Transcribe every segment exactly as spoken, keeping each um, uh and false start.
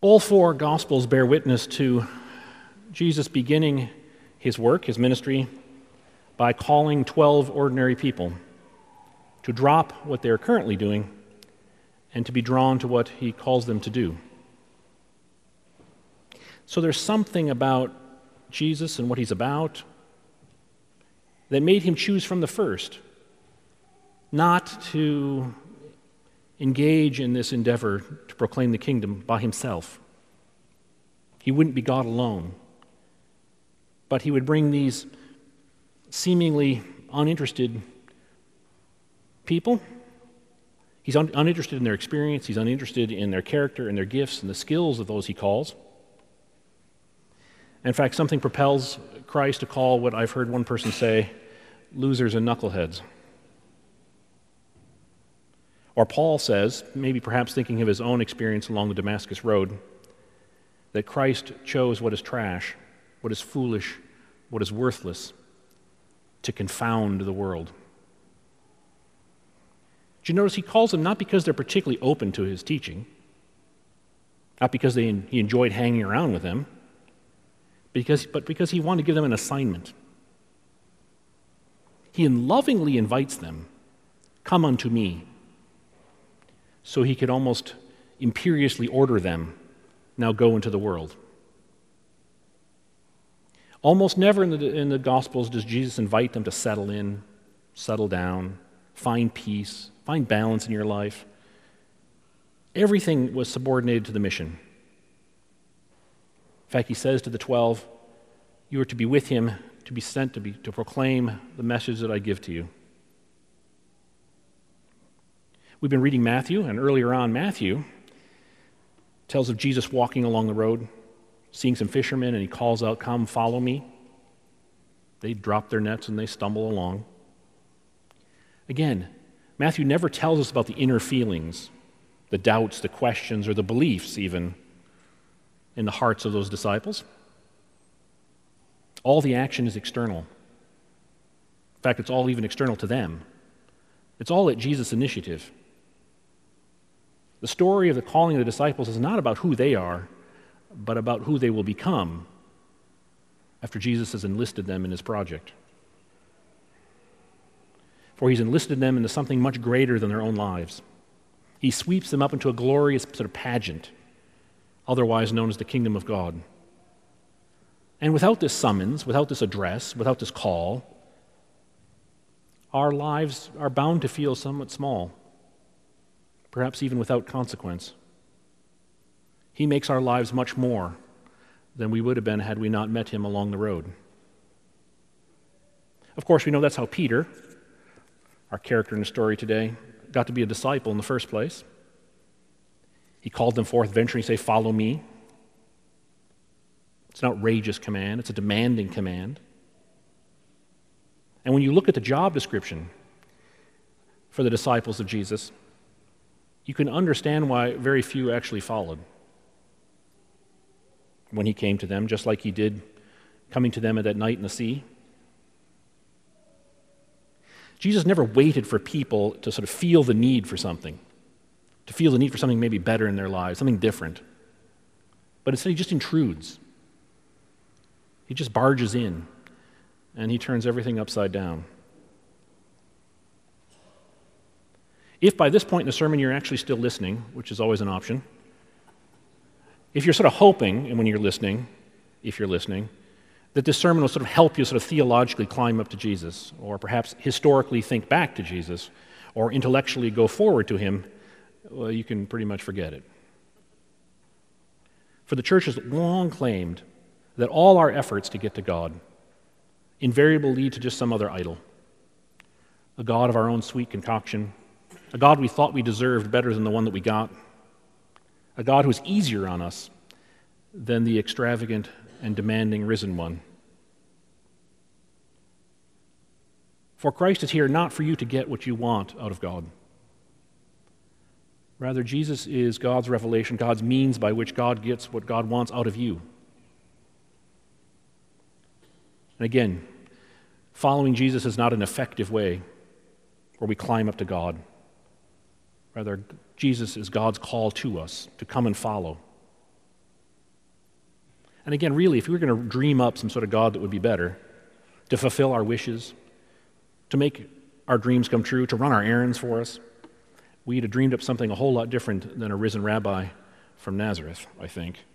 All four Gospels bear witness to Jesus beginning his work, his ministry, by calling twelve ordinary people to drop what they are currently doing and to be drawn to what he calls them to do. So there's something about Jesus and what he's about that made him choose from the first not to engage in this endeavor to proclaim the kingdom by himself. He wouldn't be God alone, but he would bring these seemingly uninterested people. He's un- uninterested in their experience, he's uninterested in their character and their gifts and the skills of those he calls. In fact, something propels Christ to call what I've heard one person say, losers and knuckleheads. Or Paul says, maybe perhaps thinking of his own experience along the Damascus Road, that Christ chose what is trash, what is foolish, what is worthless, to confound the world. Do you notice he calls them not because they're particularly open to his teaching, not because they, he enjoyed hanging around with them, because, but because he wanted to give them an assignment. He lovingly invites them, come unto me, so he could almost imperiously order them, now go into the world. Almost never in the, in the Gospels does Jesus invite them to settle in, settle down, find peace, find balance in your life. Everything was subordinated to the mission. In fact, he says to the twelve, you are to be with him, to be sent to, be, to proclaim the message that I give to you. We've been reading Matthew, and earlier on, Matthew tells of Jesus walking along the road, seeing some fishermen, and he calls out, come, follow me. They drop their nets and they stumble along. Again, Matthew never tells us about the inner feelings, the doubts, the questions, or the beliefs even in the hearts of those disciples. All the action is external. In fact, it's all even external to them. It's all at Jesus' initiative. The story of the calling of the disciples is not about who they are, but about who they will become after Jesus has enlisted them in his project. For he's enlisted them into something much greater than their own lives. He sweeps them up into a glorious sort of pageant, otherwise known as the kingdom of God. And without this summons, without this address, without this call, our lives are bound to feel somewhat small, perhaps even without consequence. He makes our lives much more than we would have been had we not met him along the road. Of course, we know that's how Peter, our character in the story today, got to be a disciple in the first place. He called them forth, venturing to say, follow me. It's an outrageous command. It's a demanding command. And when you look at the job description for the disciples of Jesus, you can understand why very few actually followed when he came to them, just like he did coming to them at that night in the sea. Jesus never waited for people to sort of feel the need for something, to feel the need for something maybe better in their lives, something different. But instead he just intrudes. He just barges in, and he turns everything upside down. If by this point in the sermon you're actually still listening, which is always an option, if you're sort of hoping, and when you're listening, if you're listening, that this sermon will sort of help you sort of theologically climb up to Jesus, or perhaps historically think back to Jesus, or intellectually go forward to him, well, you can pretty much forget it. For the church has long claimed that all our efforts to get to God invariably lead to just some other idol, a God of our own sweet concoction, a God we thought we deserved better than the one that we got, a God who's easier on us than the extravagant and demanding risen one. For Christ is here not for you to get what you want out of God. Rather, Jesus is God's revelation, God's means by which God gets what God wants out of you. And again, following Jesus is not an effective way where we climb up to God. Rather, Jesus is God's call to us to come and follow. And again, really, if we were going to dream up some sort of God that would be better, to fulfill our wishes, to make our dreams come true, to run our errands for us, we'd have dreamed up something a whole lot different than a risen rabbi from Nazareth, I think.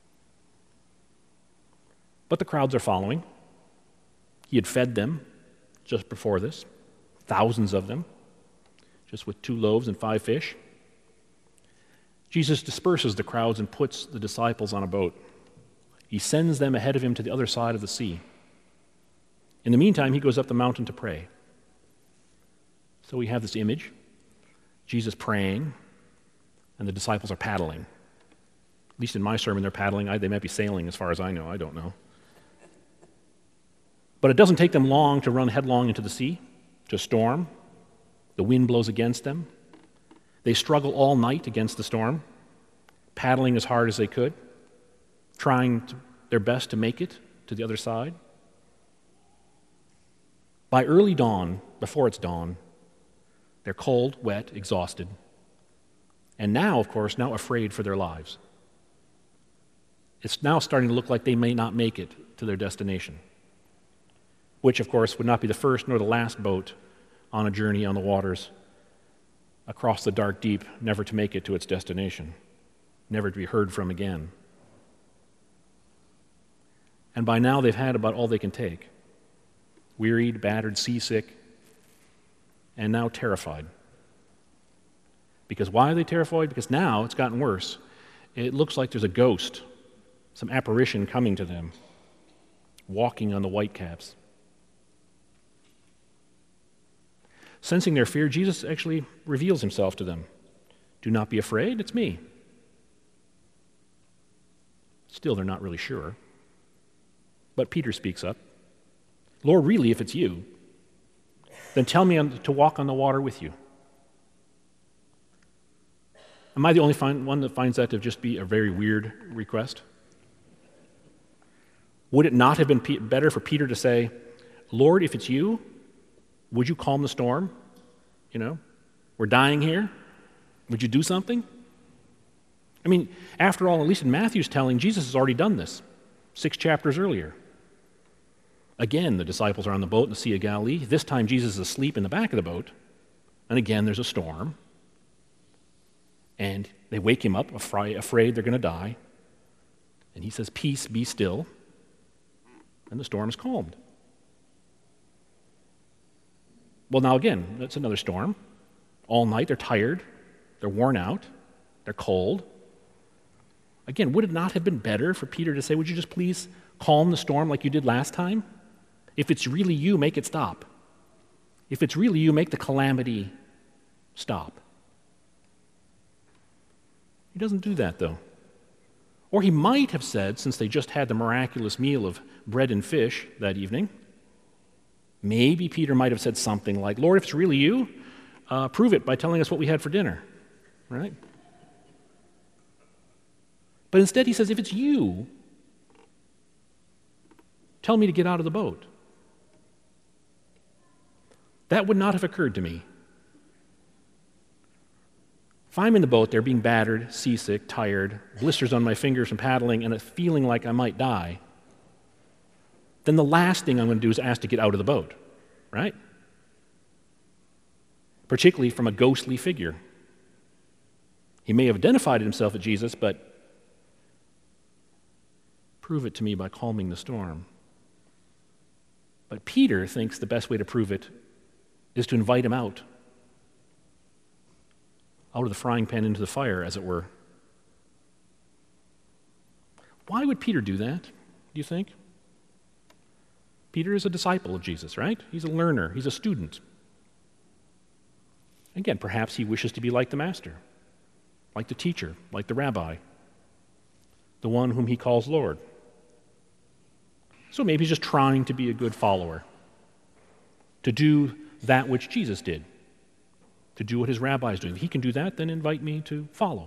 But the crowds are following. He had fed them just before this, thousands of them, just with two loaves and five fish. Jesus disperses the crowds and puts the disciples on a boat. He sends them ahead of him to the other side of the sea. In the meantime, he goes up the mountain to pray. So we have this image, Jesus praying, and the disciples are paddling. At least in my sermon, they're paddling. I, they might be sailing as far as I know. I don't know. But it doesn't take them long to run headlong into the sea, to a storm. The wind blows against them. They struggle all night against the storm, paddling as hard as they could, trying to, their best to make it to the other side. By early dawn, before it's dawn, they're cold, wet, exhausted, and now, of course, now afraid for their lives. It's now starting to look like they may not make it to their destination, which, of course, would not be the first nor the last boat on a journey on the waters across the dark deep, never to make it to its destination, never to be heard from again. And by now, they've had about all they can take. Wearied, battered, seasick, and now terrified. Because why are they terrified? Because now it's gotten worse. It looks like there's a ghost, some apparition coming to them, walking on the whitecaps. Sensing their fear, Jesus actually reveals himself to them. Do not be afraid, it's me. Still, they're not really sure. But Peter speaks up. Lord, really, if it's you, then tell me to walk on the water with you. Am I the only one that finds that to just be a very weird request? Would it not have been better for Peter to say, Lord, if it's you, would you calm the storm? You know, we're dying here. Would you do something? I mean, after all, at least in Matthew's telling, Jesus has already done this six chapters earlier. Again, the disciples are on the boat in the Sea of Galilee. This time, Jesus is asleep in the back of the boat. And again, there's a storm. And they wake him up, afraid they're going to die. And he says, peace, be still. And the storm is calmed. Well, now again, that's another storm. All night, they're tired. They're worn out. They're cold. Again, would it not have been better for Peter to say, would you just please calm the storm like you did last time? If it's really you, make it stop. If it's really you, make the calamity stop. He doesn't do that, though. Or he might have said, since they just had the miraculous meal of bread and fish that evening, maybe Peter might have said something like, Lord, if it's really you, uh, prove it by telling us what we had for dinner, right? But instead he says, if it's you, tell me to get out of the boat. That would not have occurred to me. If I'm in the boat there being battered, seasick, tired, blisters on my fingers from paddling, and a feeling like I might die, then the last thing I'm going to do is ask to get out of the boat, right? Particularly from a ghostly figure. He may have identified himself as Jesus, but prove it to me by calming the storm. But Peter thinks the best way to prove it is to invite him out, out of the frying pan into the fire, as it were. Why would Peter do that, do you think? Peter is a disciple of Jesus, right? He's a learner. He's a student. Again, perhaps he wishes to be like the master, like the teacher, like the rabbi, the one whom he calls Lord. So maybe he's just trying to be a good follower, to do that which Jesus did, to do what his rabbi is doing. If he can do that, then invite me to follow.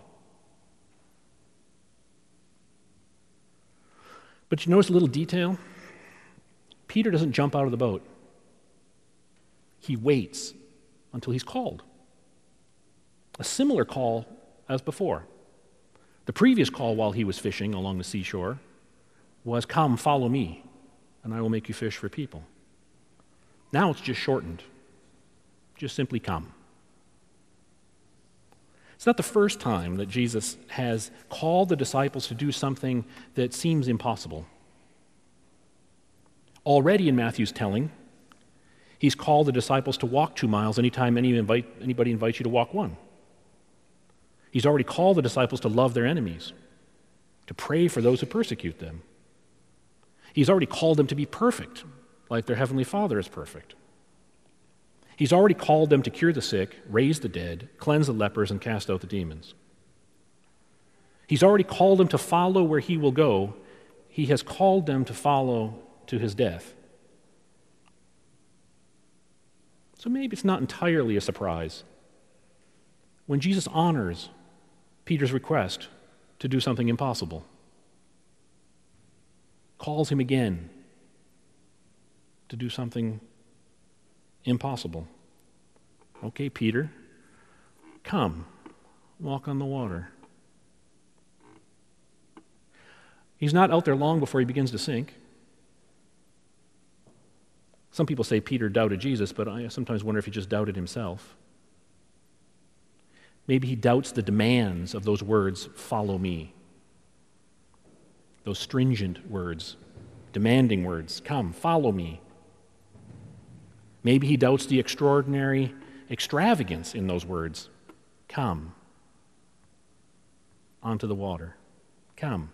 But you notice a little detail? Peter doesn't jump out of the boat. He waits until he's called. A similar call as before. The previous call while he was fishing along the seashore was, "Come, follow me, and I will make you fish for people." Now it's just shortened. Just simply come. It's not the first time that Jesus has called the disciples to do something that seems impossible. Already in Matthew's telling, he's called the disciples to walk two miles anytime any invite, anybody invites you to walk one. He's already called the disciples to love their enemies, to pray for those who persecute them. He's already called them to be perfect, like their Heavenly Father is perfect. He's already called them to cure the sick, raise the dead, cleanse the lepers, and cast out the demons. He's already called them to follow where he will go. He has called them to follow to his death. So maybe it's not entirely a surprise when Jesus honors Peter's request to do something impossible, calls him again to do something impossible. "Okay, Peter, come, walk on the water." He's not out there long before he begins to sink. Some people say Peter doubted Jesus, but I sometimes wonder if he just doubted himself. Maybe he doubts the demands of those words, "Follow me." Those stringent words, demanding words, "Come, follow me." Maybe he doubts the extraordinary extravagance in those words, "Come onto the water. Come."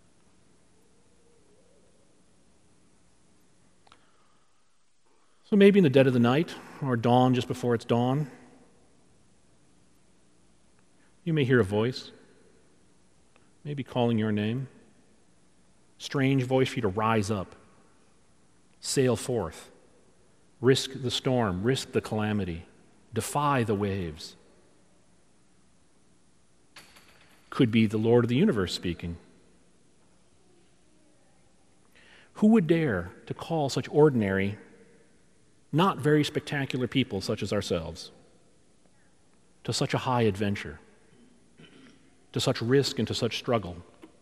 So maybe in the dead of the night, or dawn just before it's dawn, you may hear a voice, maybe calling your name. Strange voice for you to rise up, sail forth, risk the storm, risk the calamity, defy the waves. Could be the Lord of the universe speaking. Who would dare to call such ordinary, not very spectacular people such as ourselves to such a high adventure, to such risk and to such struggle?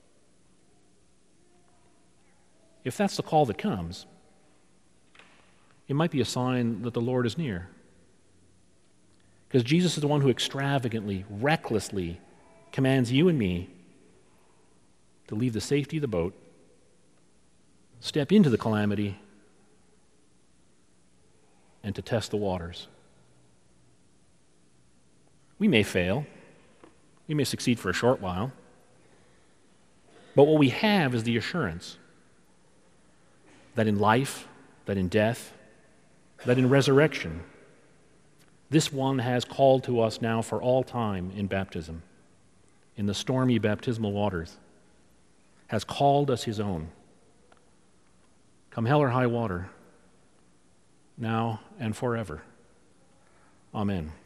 If that's the call that comes, it might be a sign that the Lord is near. Because Jesus is the one who extravagantly, recklessly commands you and me to leave the safety of the boat, step into the calamity, and to test the waters. We may fail. We may succeed for a short while. But what we have is the assurance that in life, that in death, that in resurrection, this one has called to us now for all time in baptism, in the stormy baptismal waters, has called us his own. Come hell or high water, now and forever. Amen.